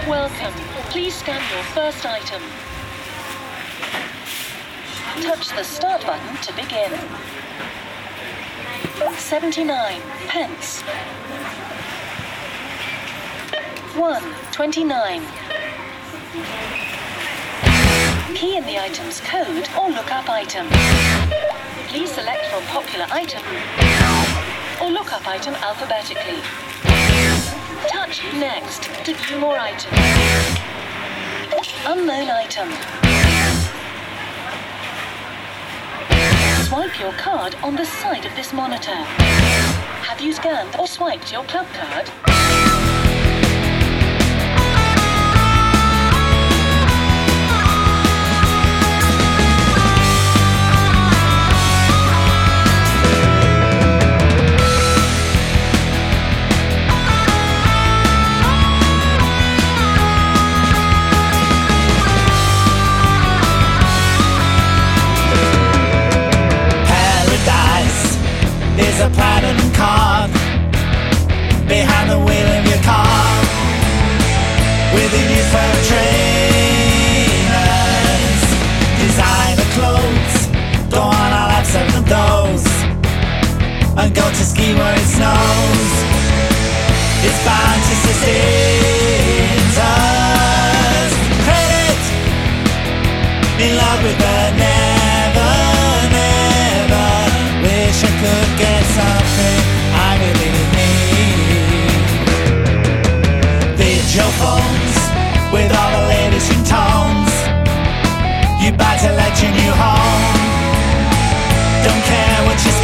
Welcome. Please scan your first item. Touch the start button to begin. 79 pence. 1.29. Key in the item's code or look up item. Please select from popular item or look up item alphabetically. Touch next to view more items. Unknown item. Swipe your card on the side of this monitor. Have you scanned or swiped your club card? There's a platinum card behind the wheel of your car with a youth for trainers. Designer clothes, go on, I'll have some of those and go to ski where it snows. It's bound to sustain us. Credit, in love with the never, never. Wish I could get something I really need. Video phones with all the latest ringtones. You buy to let your new home. Don't care what you're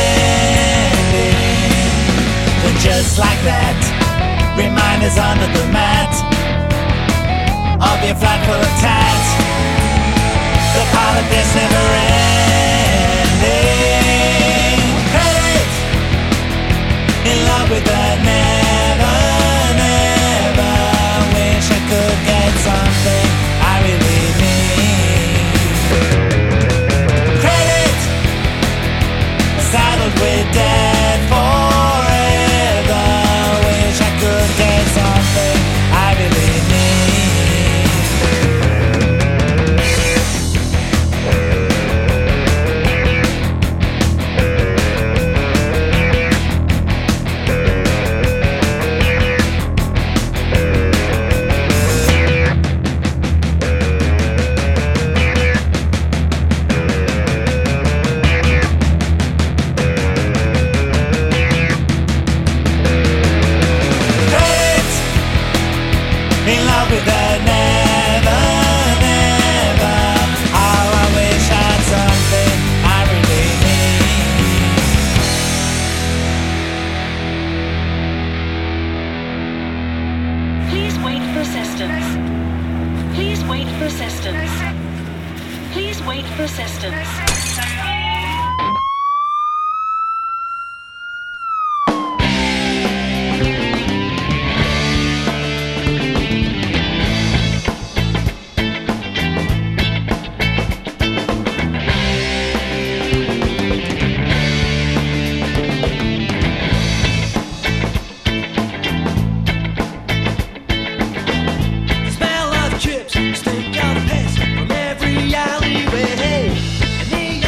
spending. But just like that, reminders under the mat of your flat full of tat. The pile of this never ending. In love with the never, never. Wish I could get something I really need. Credit, saddled with debt forever. Wish I could get something I really Smell of chips, stink of piss from every alleyway.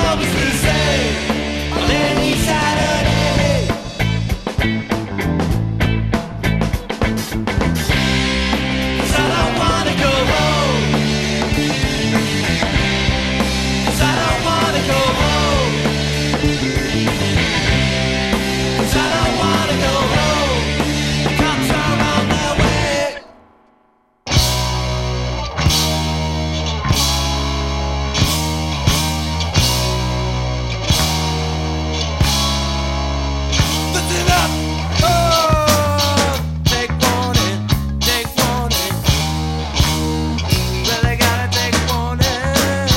always the same on any Saturday. 'Cause I don't wanna go home. 'Cause I don't wanna go home. 'Cause I don't wanna go home. The cops are on their way. Listen up! Oh, take warning, take warning. Really gotta take warning.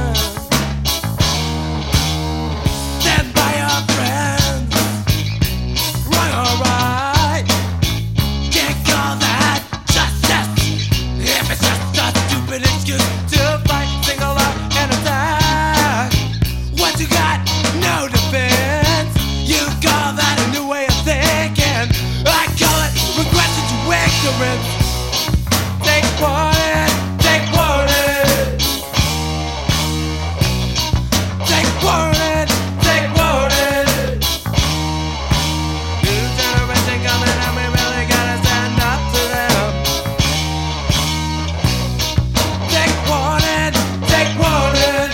Stand by your friends. Right or right. Can't call that justice. If it's just a stupid excuse to fight, single out and attack. What you got? No defense. You call that a new way of thinking. I call it regression to ignorance. Take warning, take warning. Take warning, take warning. New generation coming and we really gotta stand up to them. Take warning, take warning.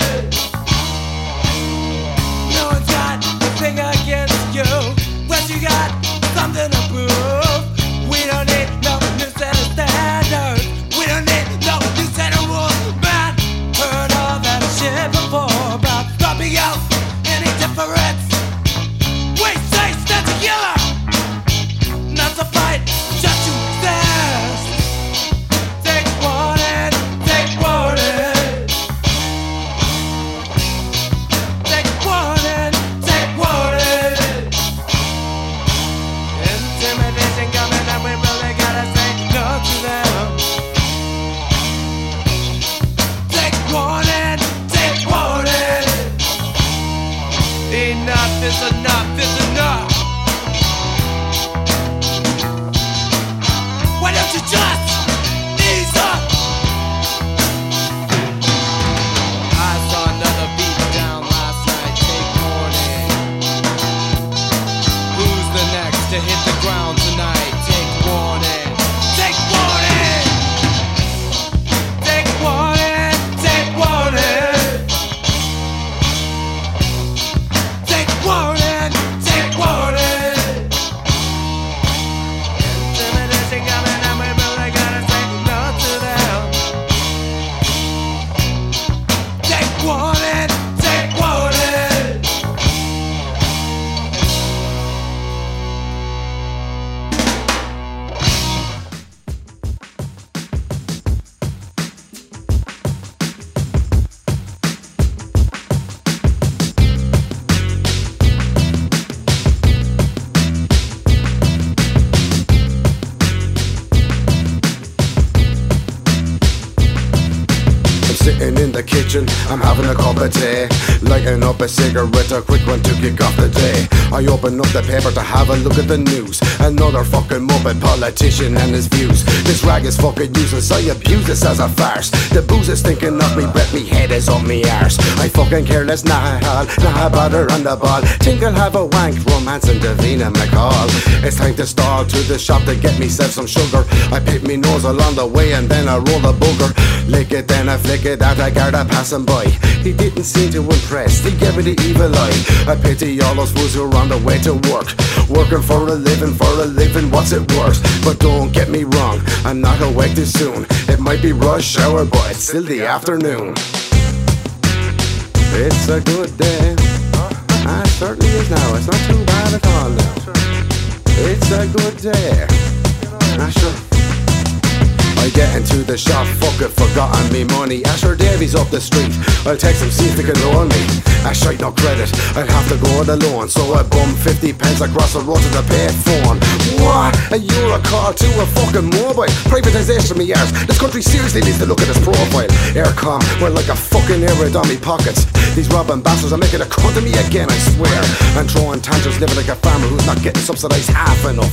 No one's got a thing against you, but you got something to prove. We don't need no new set of standards. We don't need no new set of rules. Man, heard all that shit before about dropping out any difference. We say stand together, not to fight, just to exist. Take warning, take warning. Take warning, take warning. Intimidation coming and we really gotta say no to them. Take warning, take warning. Enough is enough is enough. Why don't you just ease up? I saw another beat down last night. Take warning. Who's the next to hit the ground tonight? Take warning. Take warning. Take warning. Take warning. Take warning. Take warning. Intimidation coming and we really gotta say no to them. Take warning. Take warning. I'm sitting in the kitchen, I'm having a cup of tea, lighting up a cigarette, a quick one to kick off the day. I open up the paper to have a look at the news. Another fucking muppet politician and his views. This rag is fucking useless, I abuse this as a farce. The booze is thinking of me breath, me head is up me arse. I fucking careless, nah bother on the ball. Think I'll have a wank, romance and Davina McCall. It's time to stall to the shop to get myself some sugar. I pick me nose along the way and then I roll a booger. Lick it, then I flick it at a guard passing by. He didn't seem to impress, he gave me the evil eye. I pity all those fools who are on the way to work, working for a living, what's it worth? But don't get me wrong, I'm not awake too soon. It might be rush hour, but it's still the afternoon. It's a good day, it certainly is now, it's not too bad at all now. It's a good day, sure. I get into the shop, fuck it, forgotten me money. Asher Davies up the street, I'll text him, see if he can loan me. Shite no credit, I'd have to go on the loan. So I bum 50 pence across the road to the pay phone. What? A euro call to a fucking mobile? Privatisation me arse, this country seriously needs to look at this profile. Aircom, well like a fucking airhead on me pockets. These robbing bastards are making a cunt of me again, I swear. And throwing tantrums, living like a farmer who's not getting subsidised half enough.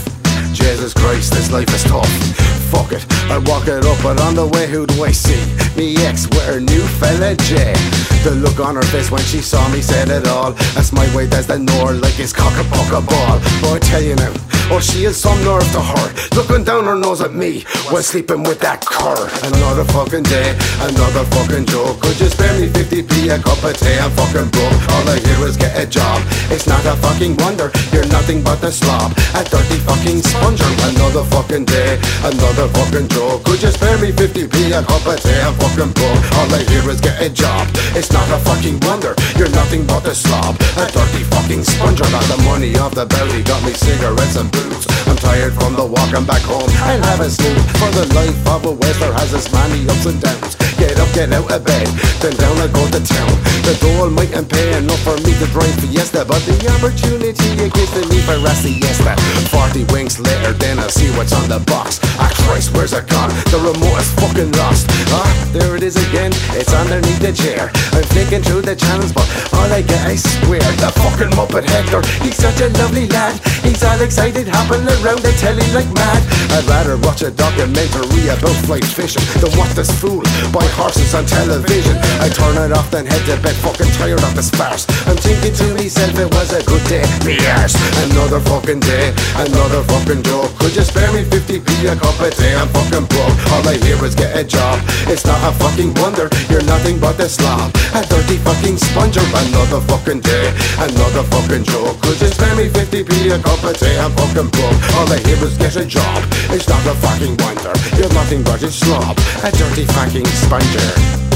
Jesus Christ, this life is tough. Fuck it, I walk it up, but on the way who do I see? Me ex with her new fella Jay. The look on her face when she saw me said it all. That's my way, that's the north, like it's cock a puck a ball. But I tell you now, oh, she has some nerve to her, looking down her nose at me while sleeping with that cur. Another fucking day, another fucking joke. Could you spare me 50p a cup of tea? I'm fucking broke. All I hear is get a job. It's not a fucking wonder, you're nothing but a slob, a dirty fucking sponger. Another fucking day, another fucking joke. Could you spare me 50p a cup of tea? I'm fucking broke. All I hear is get a job. It's not a fucking wonder, you're nothing but a slob, a dirty fucking sponger. Got the money off the belly, got me cigarettes and booze. I'm tired from the walk, I'm back home, I'll have a snooze. For the life of a Wester has its many ups and downs. Get up, get out of bed, then down I go to town. The dole mightn't pay enough for me to drive Fiesta, but the opportunity it gives to me for a siesta. 40 winks later, then I see what's on the box. Ah Christ, where's it gone? The remote is fucking lost. Ah, there it is again, it's underneath the chair. I'm flicking through the channels, but all I get, I swear, the fucking Muppet Hector. He's such a lovely lad, he's all excited, hopping around the telly like mad. I'd rather watch a documentary about flight fishing than watch this fool buy horses on television. I turn it off, then head to bed, fucking tired of this farce. I'm thinking to myself, it was a good day. Me arse, another fucking day, another fucking joke. Could you spare me 50p a cup of tea? I'm fucking broke. All I hear is get a job. It's not a fucking wonder, you're nothing but a slob, a dirty fucking sponger. Another fucking day, another fucking joke. Could you spare me 50p a cup of tea? I'm fucking broke. All I hear is get a job. It's not a fucking wonder, you're nothing but a slob, a dirty fucking sponger.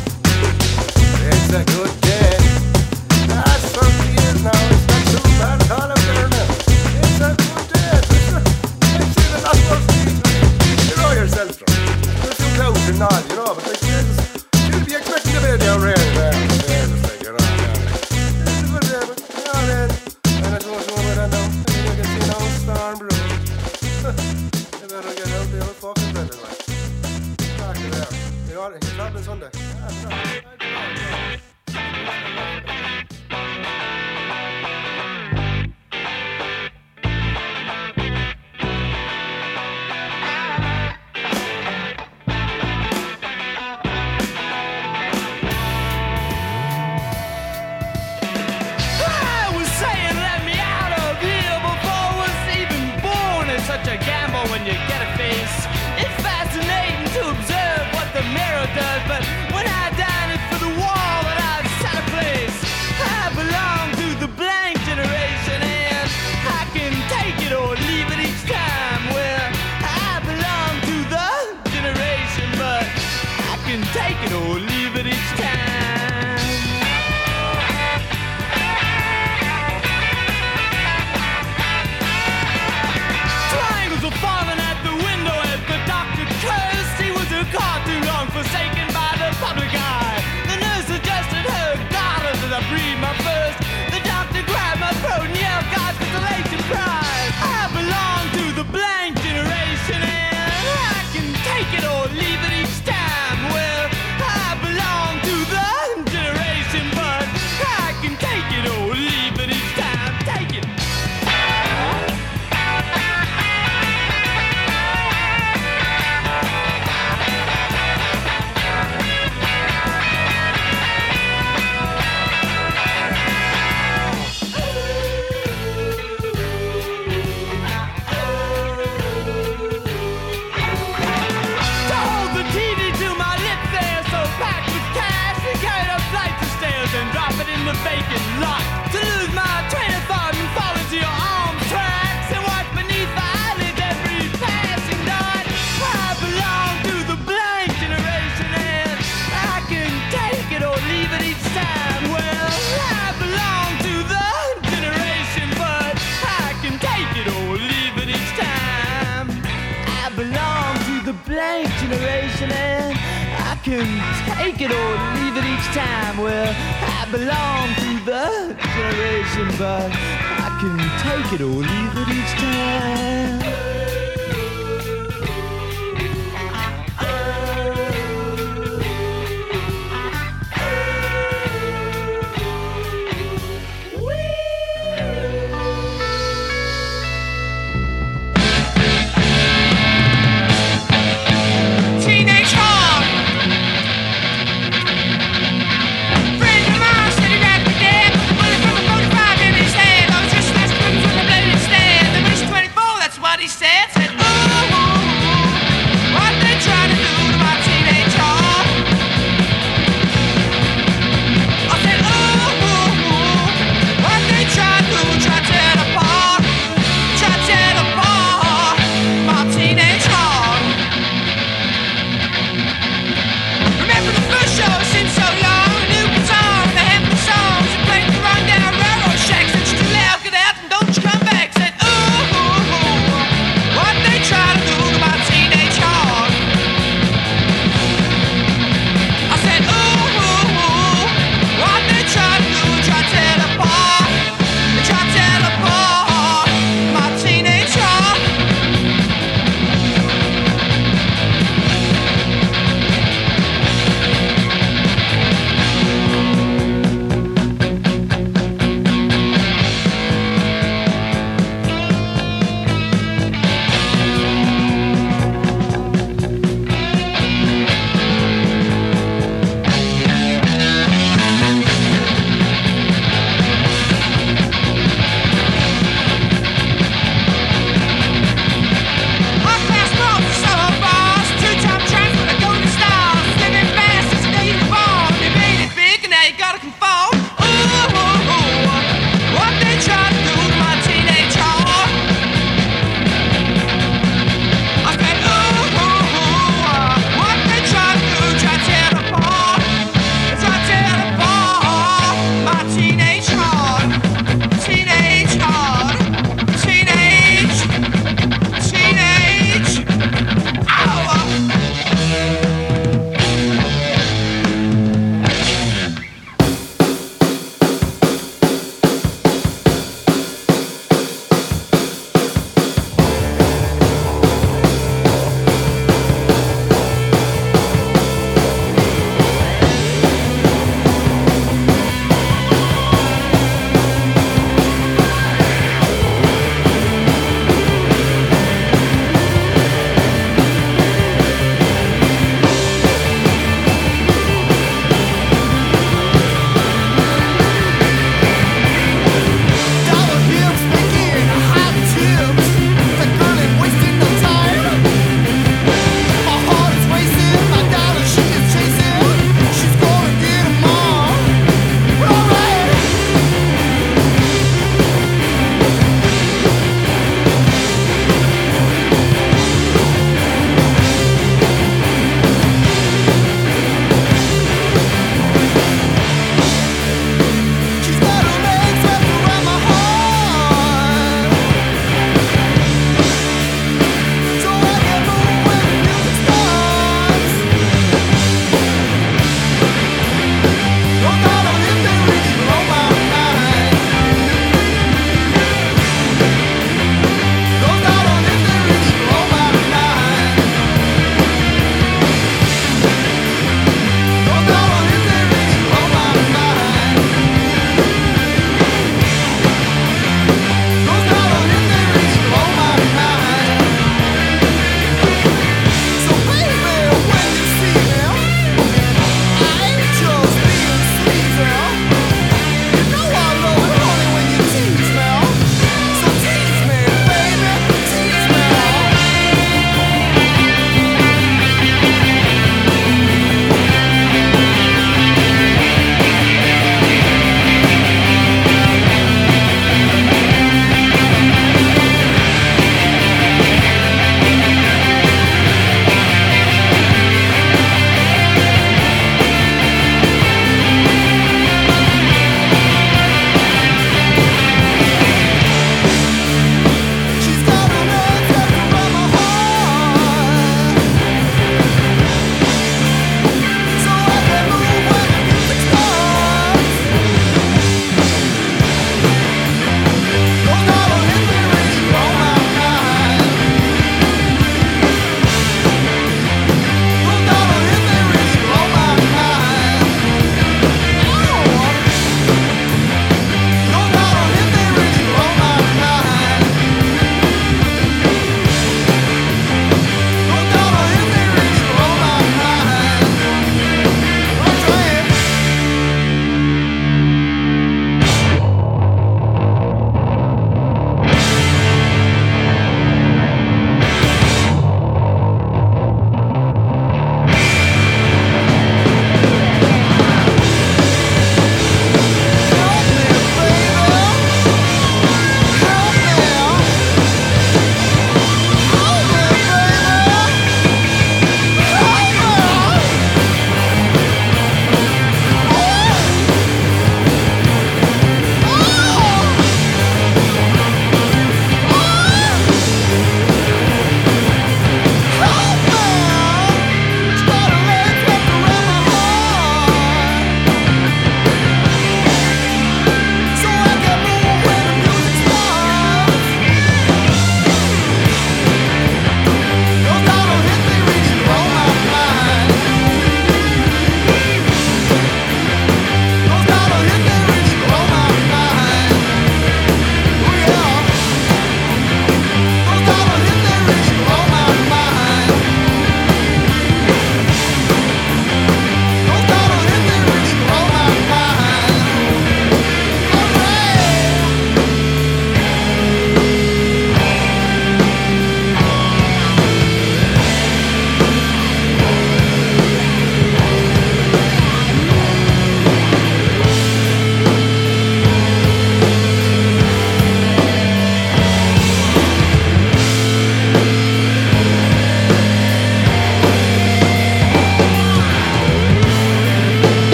It's a good day. That certainly is now. It's not too bad at all up there now. It's a good day. I've seen a lot worse things. You know yourself, though. There's some clouds and all, you know, but like, you'll be expecting to be down there. It's like, you know, it's a good day, but, you know, man. And I don't know where I know. I can see no storm brewing. You better get out there with fucking better, like. Back it out. You know what? It's happening Sunday. Such a gamble when you get a face. It's fascinating to observe what the mirror does, but when I dine it for the wall that I've set a place. I belong to the blank generation and I can take it or leave it each time. Well, I belong to the generation, but I can take it or leave it each time. Falling at the window as the doctor cursed. He was a car too long forsaken by the public eye. The nurse suggested her daughters as I breathed my first. The doctor grabbed my throat and yelled, God's consolation prize. I belong to the blank generation and I can take it or leave it each time. Well, I belong to the generation, but I can take it or leave it each time. Take it. The vacant lot, to lose my train of thought and fall into your arms tracks and watch beneath the eyelids every passing dot. I belong to the blank generation and I can take it or leave it each time. Well, I belong to the generation, but I can take it or leave it each time. I belong to the blank generation and I can take it or leave it each time. Well, I belong to the generation, but I can take it or leave it each time.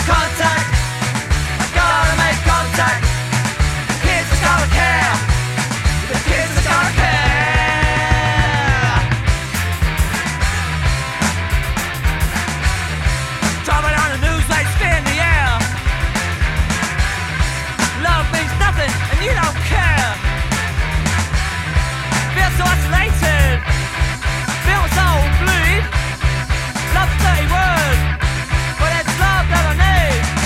contact. I gotta make contact. The kids are gonna care. The kids are gonna care. Driving on the news like spin the air. Love means nothing and you don't care. Feel so isolated. Feel so blue. Love's a dirty word, but it's love that I need.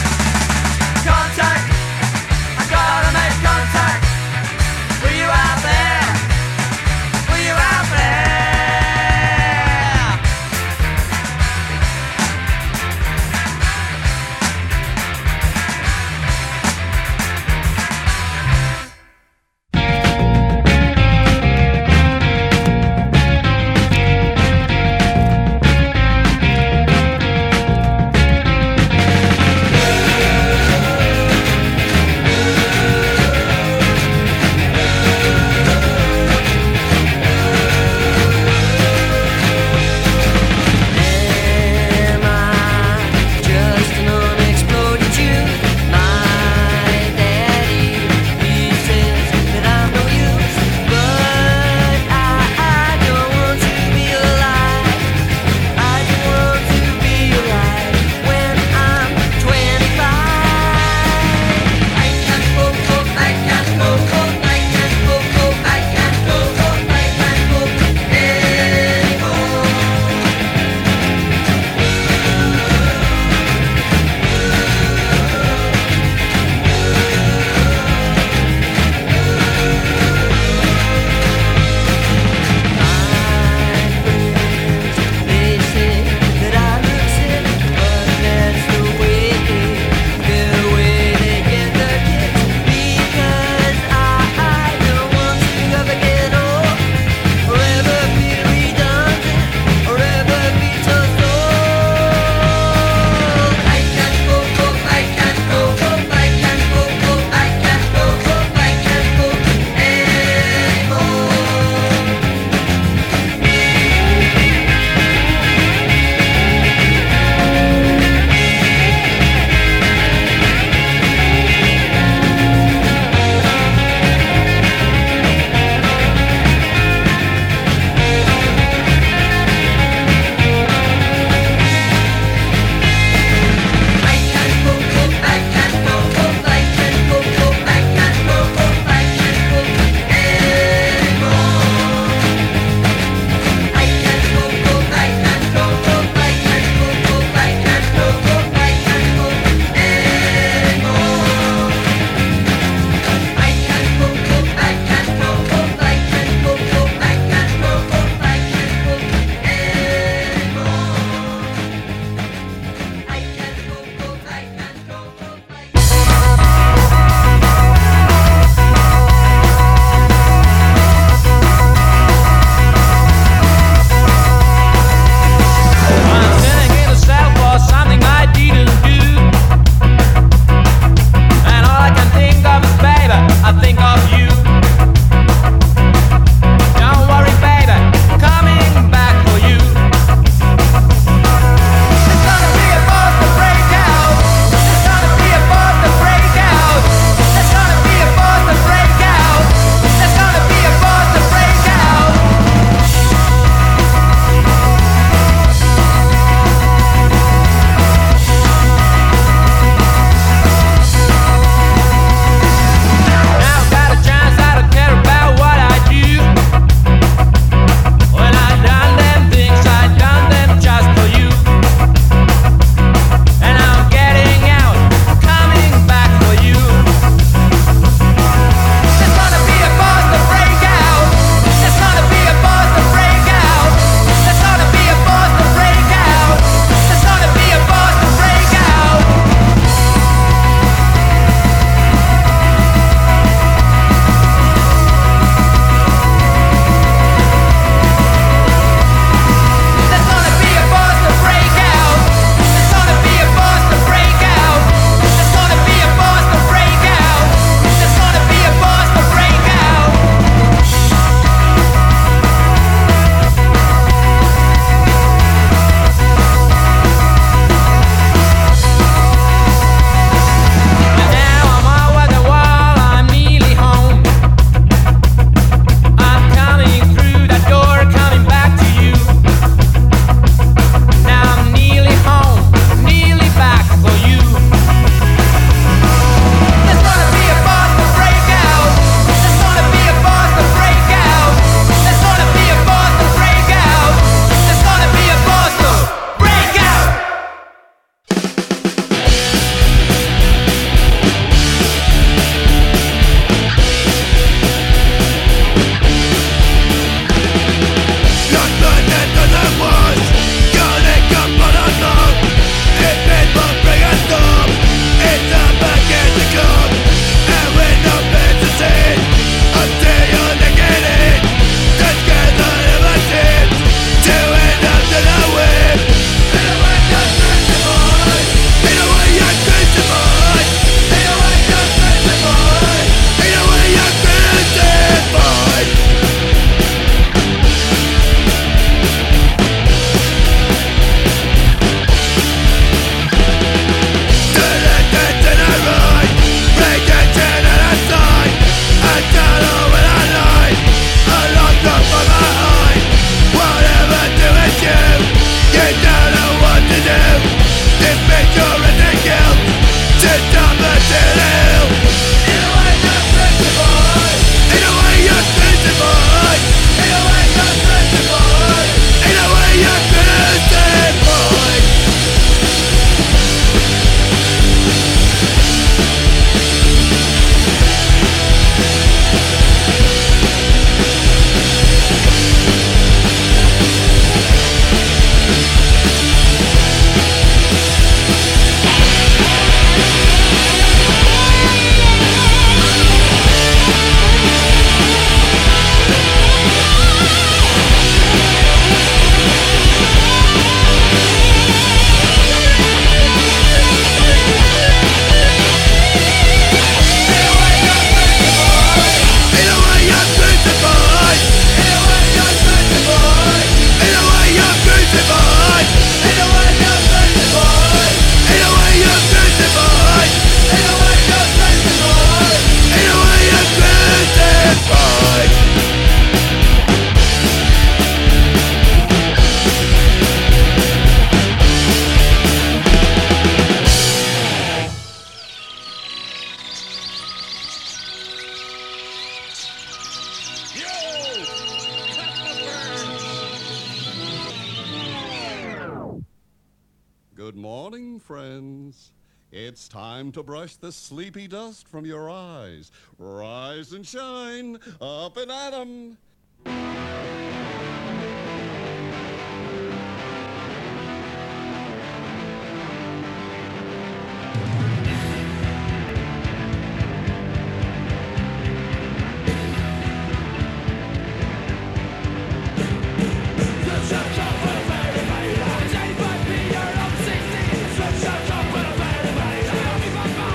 Good morning, friends. It's time to brush the sleepy dust from your eyes. Rise and shine, up and at 'em.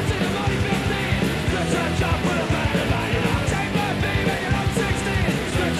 Take my baby and I'm 16.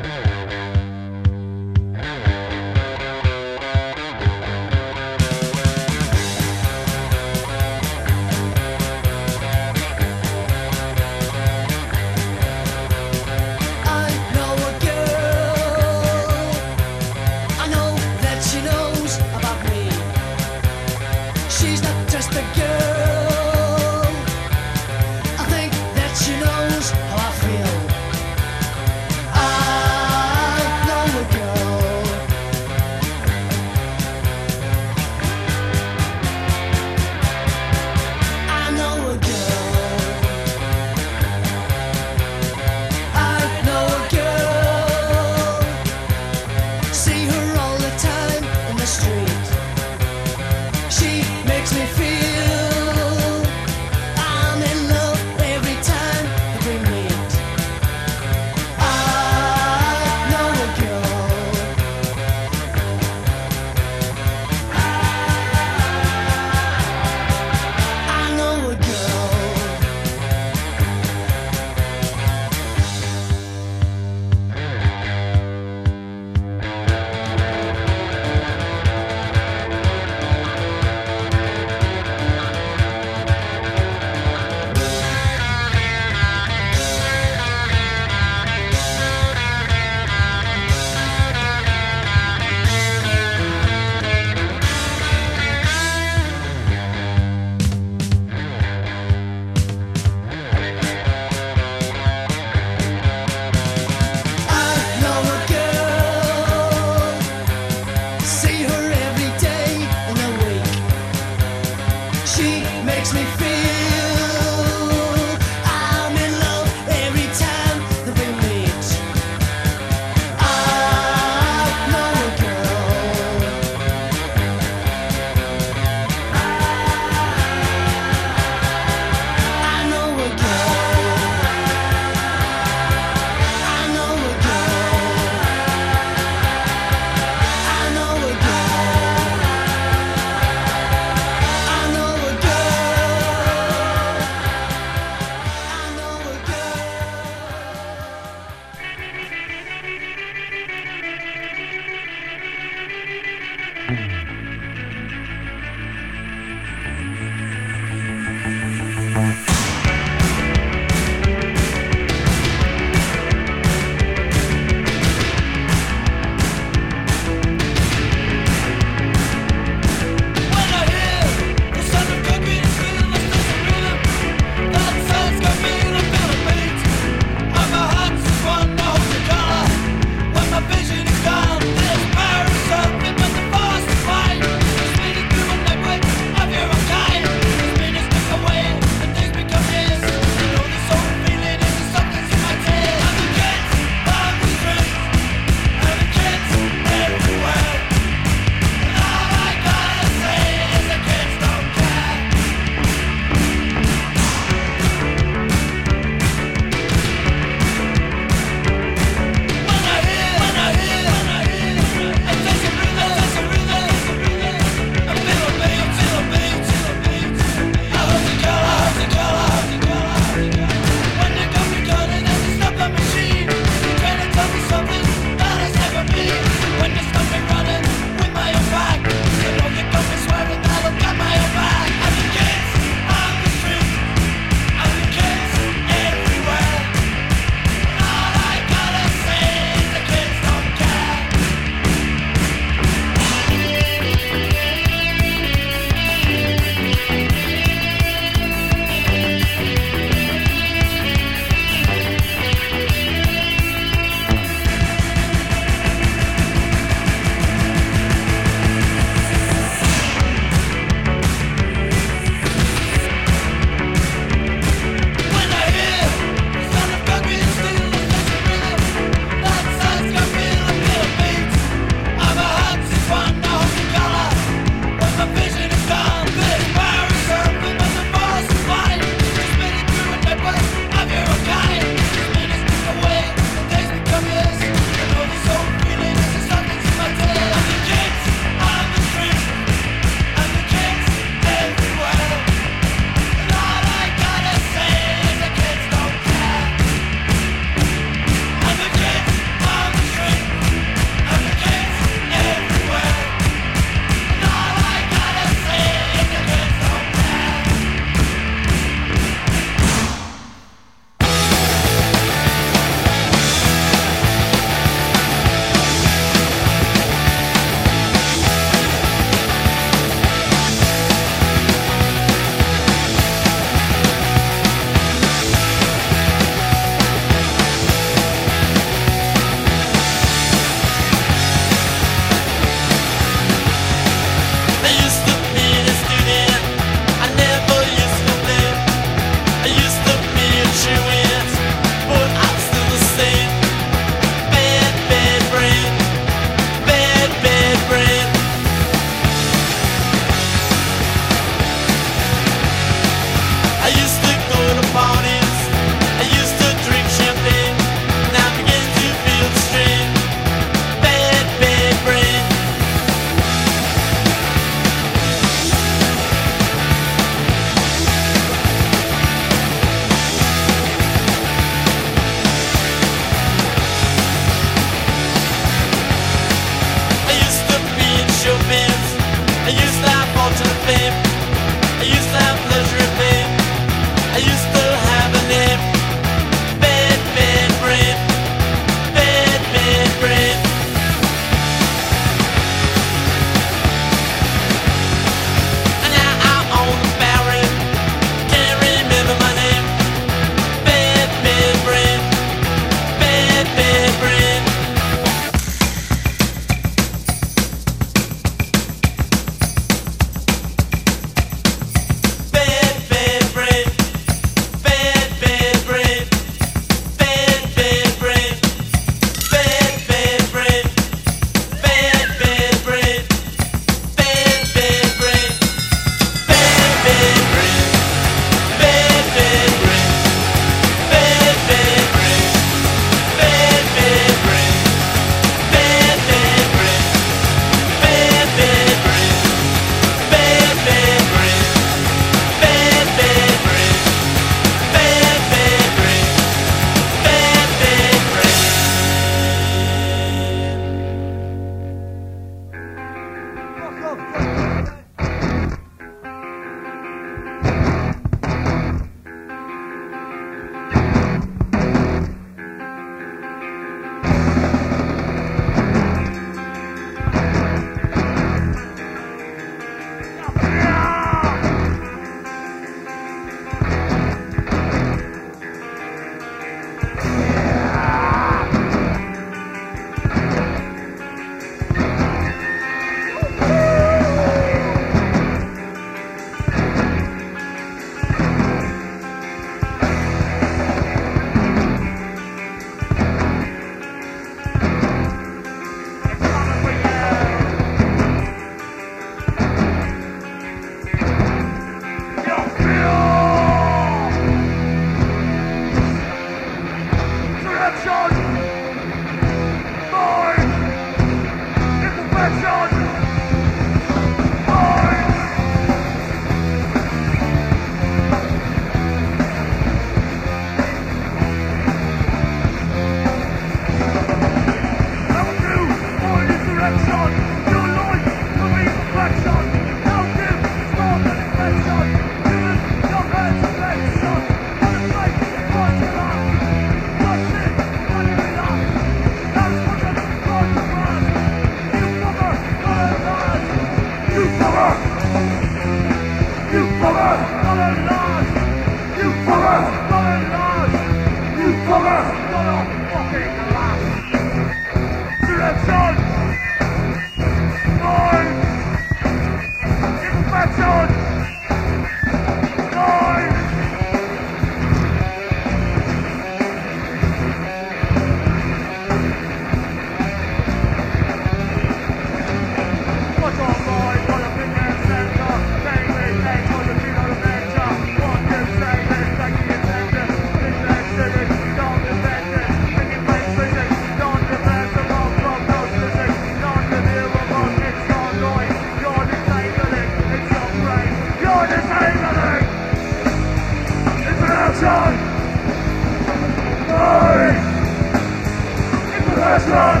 passion,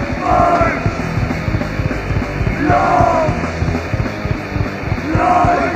my love, life.